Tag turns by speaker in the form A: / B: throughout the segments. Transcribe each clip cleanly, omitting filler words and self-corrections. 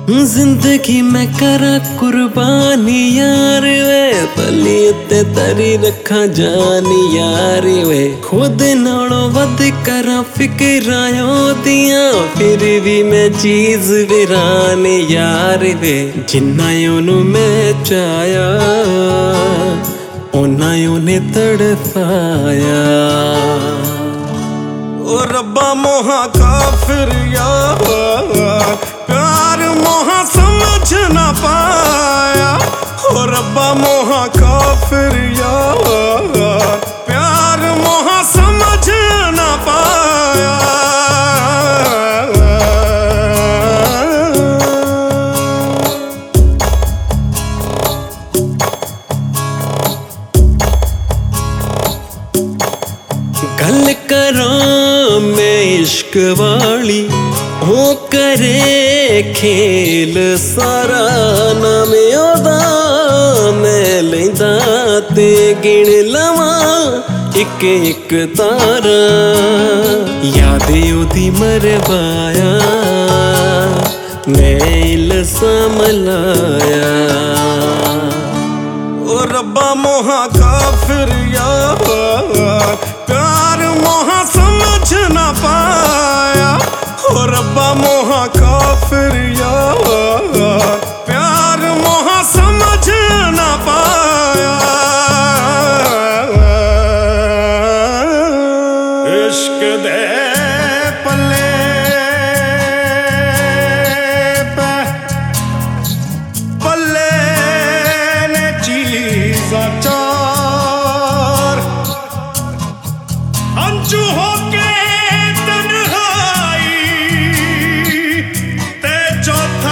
A: जिंदगी में करा कुर्बानी यार वे, पली उत्ते तरी रखा जानी यार वे। खुद नालों वध करा फिक्रां दियां, फिर भी मैं चीज वीरानी यार वे। जिन्ना ओनू मैं चाया ओना ओने तड़पाया।
B: ओ रब्बा मोहा काफिर यार, प्यार मोहा समझ ना पाया। ओ रब्बा मोहा काफिर यार, प्यार मोहा समझ ना पाया।
A: गल करो मैं इश्क वाली, हो करे खेल सारा। नाम ओदा मैं लैंदा ते गिण लवां एक एक तारा। याद ओदी मरवाया मैं इल्ज़ाम लाया।
B: ओ रब्बा मोहा काफिर यार, प्यार मोहा समझ ना पाया। ओ रब्बा मोहा काफिर यार, प्यार मोहा समझ ना पाया। इश्क दे पल्ले पे पल्ले ने चीज़ां चार, अंजू होके तन्हाई ते चौथा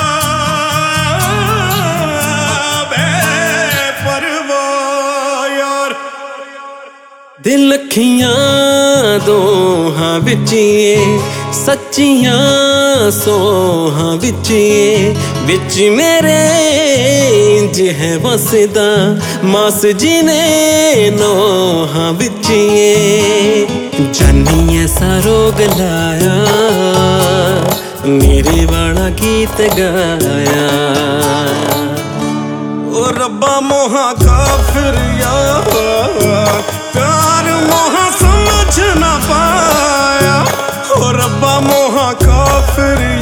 B: बेपरवाह यार।
A: दिल अखियां दोहां बिचिए, सच्चियां सोहां बिचिए। बिच मेरे इंज है बसदा मास जिने नोहां बिचिए। जानी ऐसा रोग लाया मेरे वाला गीत गाया।
B: ओ रब्बा मोहा काफिर यार, प्यार मोहा समझ ना पाया। ओ रब्बा मोहा काफिर